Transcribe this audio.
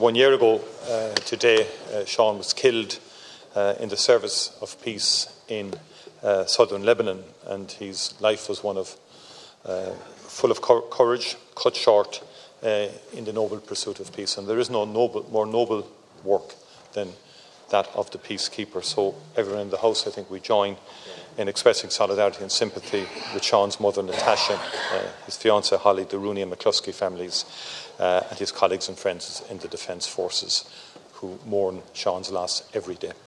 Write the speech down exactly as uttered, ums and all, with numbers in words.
One year ago uh, today, uh, Sean was killed uh, in the service of peace in uh, southern Lebanon, and his life was one of uh, full of courage, cut short uh, in the noble pursuit of peace. And there is no noble, more noble work than that of the peacekeeper. So everyone in the House, I think we join in expressing solidarity and sympathy with Sean's mother, Natasha, uh, his fiancée, Holly, the Rooney and McCluskey families, uh, and his colleagues and friends in the Defence Forces who mourn Sean's loss every day.